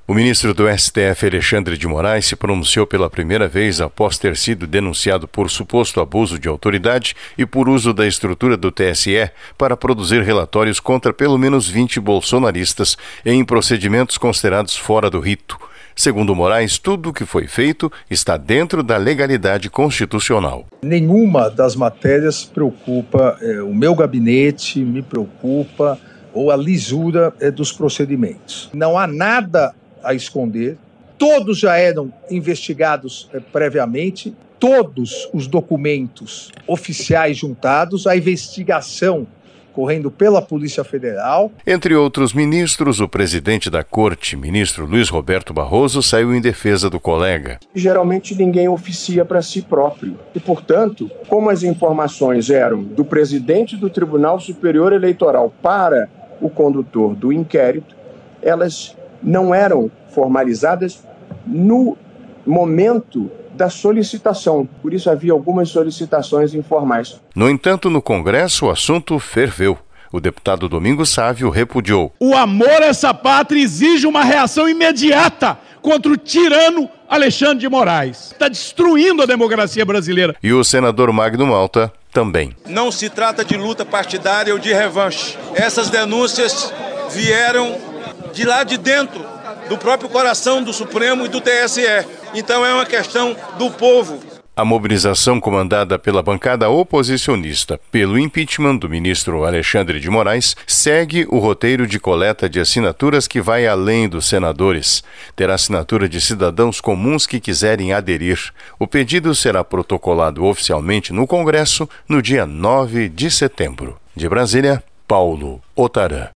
O ministro do STF, Alexandre de Moraes, se pronunciou pela primeira vez após ter sido denunciado por suposto abuso de autoridade e por uso da estrutura do TSE para produzir relatórios contra pelo menos 20 bolsonaristas em procedimentos considerados fora do rito. Segundo Moraes, tudo o que foi feito está dentro da legalidade constitucional. Nenhuma das matérias preocupa o meu gabinete, me preocupa, ou a lisura dos procedimentos. Não há nada a esconder, todos já eram investigados previamente, todos os documentos oficiais juntados, a investigação correndo pela Polícia Federal. Entre outros ministros, o presidente da Corte, ministro Luiz Roberto Barroso, saiu em defesa do colega. Geralmente ninguém oficia para si próprio e, portanto, como as informações eram do presidente do Tribunal Superior Eleitoral para o condutor do inquérito, elas não eram formalizadas no momento da solicitação. Por isso havia algumas solicitações informais. No entanto, no Congresso, o assunto ferveu. O deputado Domingos Sávio repudiou. O amor a essa pátria exige uma reação imediata contra o tirano Alexandre de Moraes. Está destruindo a democracia brasileira. E o senador Magno Malta também. Não se trata de luta partidária ou de revanche. Essas denúncias vieram de lá de dentro, do próprio coração do Supremo e do TSE. Então é uma questão do povo. A mobilização comandada pela bancada oposicionista pelo impeachment do ministro Alexandre de Moraes segue o roteiro de coleta de assinaturas que vai além dos senadores. Terá assinatura de cidadãos comuns que quiserem aderir. O pedido será protocolado oficialmente no Congresso no dia 9 de setembro. De Brasília, Paulo Otarã.